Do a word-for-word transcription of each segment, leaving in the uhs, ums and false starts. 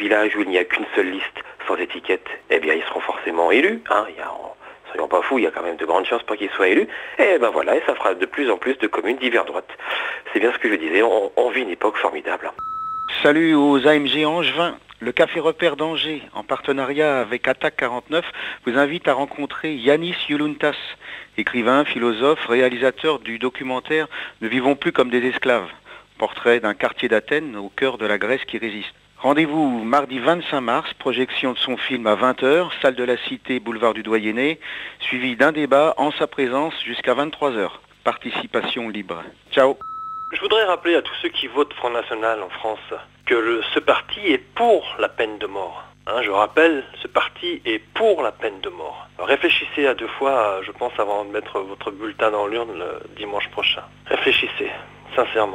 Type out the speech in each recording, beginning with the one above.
village où il n'y a qu'une seule liste sans étiquette, eh bien ils seront forcément élus. Hein. Il y a, soyons pas fous, il y a quand même de grandes chances pour qu'ils soient élus. Et ben voilà, et ça fera de plus en plus de communes d'hiver droite. C'est bien ce que je disais, on, on vit une époque formidable. Salut aux A M G Angevin. Le Café Repère d'Angers, en partenariat avec Attaque quarante-neuf, vous invite à rencontrer Yanis Youluntas, écrivain, philosophe, réalisateur du documentaire « Ne vivons plus comme des esclaves », portrait d'un quartier d'Athènes au cœur de la Grèce qui résiste. Rendez-vous mardi vingt-cinq mars, projection de son film à vingt heures, salle de la Cité, boulevard du Doyenné, suivi d'un débat en sa présence jusqu'à vingt-trois heures. Participation libre. Ciao. Je voudrais rappeler à tous ceux qui votent Front National en France que le, ce parti est pour la peine de mort. Hein, je rappelle, ce parti est pour la peine de mort. Alors réfléchissez à deux fois, je pense, avant de mettre votre bulletin dans l'urne le dimanche prochain. Réfléchissez, sincèrement.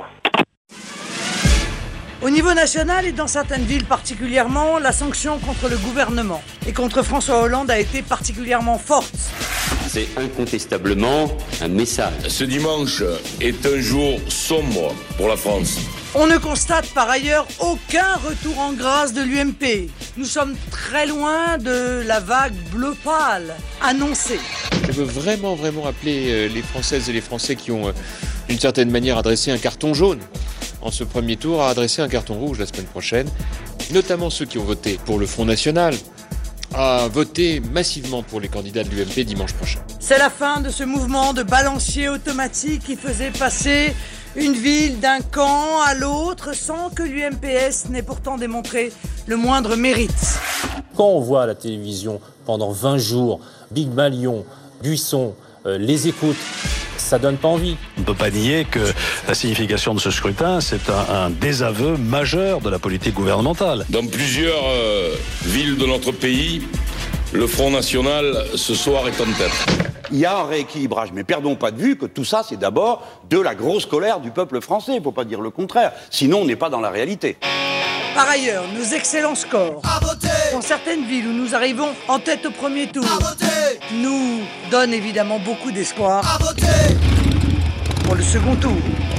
Au niveau national et dans certaines villes particulièrement, la sanction contre le gouvernement et contre François Hollande a été particulièrement forte. C'est incontestablement un message. Ce dimanche est un jour sombre pour la France. On ne constate par ailleurs aucun retour en grâce de l'U M P. Nous sommes très loin de la vague bleu pâle annoncée. Je veux vraiment, vraiment appeler les Françaises et les Français qui ont, d'une certaine manière, adressé un carton jaune en ce premier tour, à adresser un carton rouge la semaine prochaine, notamment ceux qui ont voté pour le Front National, à voter massivement pour les candidats de l'U M P dimanche prochain. C'est la fin de ce mouvement de balancier automatique qui faisait passer une ville d'un camp à l'autre sans que l'U M P S n'ait pourtant démontré le moindre mérite. Quand on voit à la télévision pendant vingt jours, Big Malion, Buisson, euh, les écoutes, ça donne pas envie. On ne peut pas nier que la signification de ce scrutin, c'est un, un désaveu majeur de la politique gouvernementale. Dans plusieurs euh, villes de notre pays, le Front National, ce soir, est en tête. Il y a un rééquilibrage, mais perdons pas de vue que tout ça, c'est d'abord de la grosse colère du peuple français. Il ne faut pas dire le contraire, sinon on n'est pas dans la réalité. Par ailleurs, nos excellents scores dans certaines villes où nous arrivons en tête au premier tour nous donnent évidemment beaucoup d'espoir pour le second tour.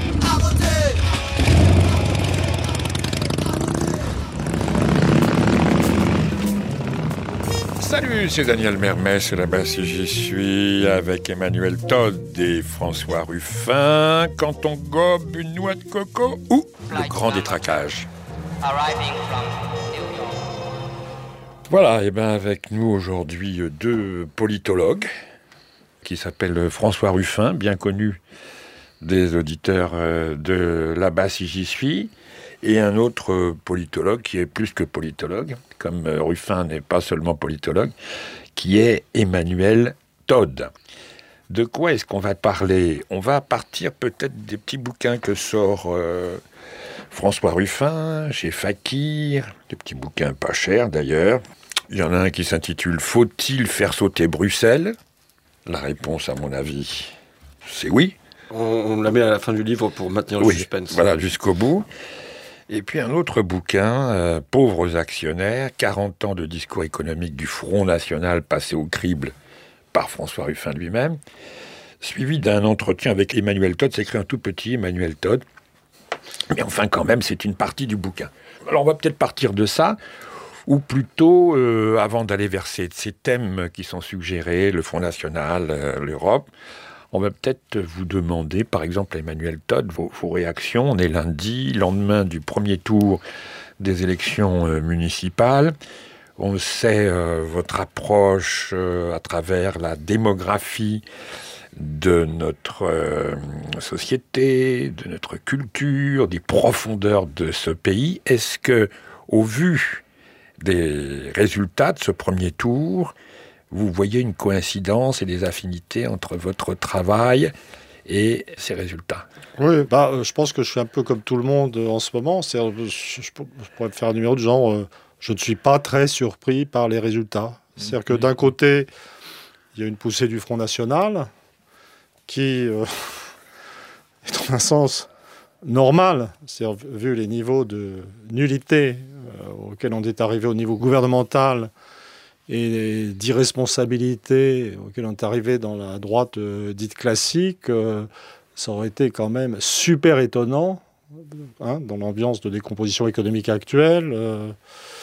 Salut, c'est Daniel Mermès, là-bas si j'y suis, avec Emmanuel Todd et François Ruffin, quand on gobe une noix de coco ou le grand détraquage. Voilà, et bien avec nous aujourd'hui deux politologues qui s'appellent François Ruffin, bien connu des auditeurs de là-bas si j'y suis, et un autre politologue qui est plus que politologue, comme Ruffin n'est pas seulement politologue, qui est Emmanuel Todd. De quoi est-ce qu'on va parler ? On va partir peut-être des petits bouquins que sort euh, François Ruffin chez Fakir, des petits bouquins pas chers d'ailleurs. Il y en a un qui s'intitule « Faut-il faire sauter Bruxelles ?» La réponse, à mon avis, c'est oui. On, on la met à la fin du livre pour maintenir le oui, suspense. Voilà, jusqu'au bout. Et puis un autre bouquin, euh, « Pauvres actionnaires, quarante ans de discours économique du Front National passé au crible par François Ruffin lui-même », suivi d'un entretien avec Emmanuel Todd. C'est écrit un tout petit Emmanuel Todd. Mais enfin, quand même, c'est une partie du bouquin. Alors, on va peut-être partir de ça, ou plutôt, euh, avant d'aller vers ces, ces thèmes qui sont suggérés, le Front National, euh, l'Europe, on va peut-être vous demander, par exemple, à Emmanuel Todd, vos, vos réactions. On est lundi, lendemain du premier tour des élections euh, municipales. On sait euh, votre approche euh, à travers la démographie de notre euh, société, de notre culture, des profondeurs de ce pays. Est-ce que, au vu des résultats de ce premier tour, vous voyez une coïncidence et des affinités entre votre travail et ces résultats ? Oui, bah, euh, je pense que je suis un peu comme tout le monde euh, en ce moment. C'est, je, je, je pourrais faire un numéro de genre, euh, je ne suis pas très surpris par les résultats. C'est-à-dire que d'un côté, il y a une poussée du Front National qui euh, est en un sens normal, c'est-à-dire vu les niveaux de nullité euh, auxquels on est arrivé au niveau gouvernemental et d'irresponsabilité auxquels on est arrivé dans la droite euh, dite classique, euh, ça aurait été quand même super étonnant hein, dans l'ambiance de décomposition économique actuelle. Euh,